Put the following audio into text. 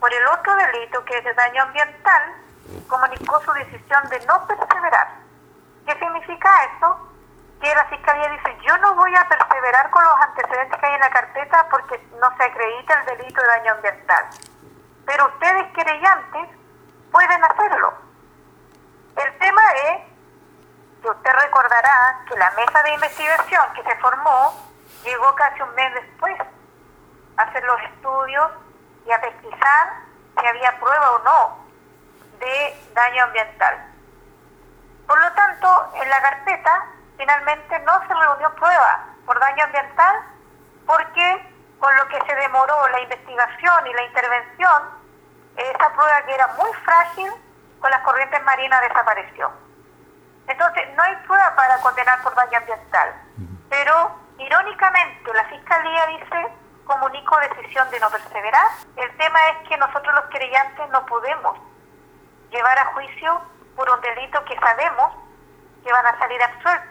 Por el otro delito, que es de daño ambiental, comunicó su decisión de no perseverar. ¿Qué significa eso? Que la Fiscalía dice, yo no voy a perseverar con los antecedentes que hay en la carpeta porque no se acredita el delito de daño ambiental. Pero ustedes, querellantes, pueden hacerlo. El tema es que usted recordará que la mesa de investigación que se formó llegó casi un mes después a hacer los estudios y a pesquisar si había prueba o no de daño ambiental. Por lo tanto, en la carpeta finalmente no se reunió prueba por daño ambiental porque con lo que se demoró la investigación y la intervención, esa prueba que era muy frágil con las corrientes marinas desapareció. Entonces, no hay prueba para condenar por daño ambiental. Pero, irónicamente, la Fiscalía dice, comunico decisión de no perseverar. El tema es que nosotros los querellantes no podemos llevar a juicio por un delito que sabemos que van a salir absueltos.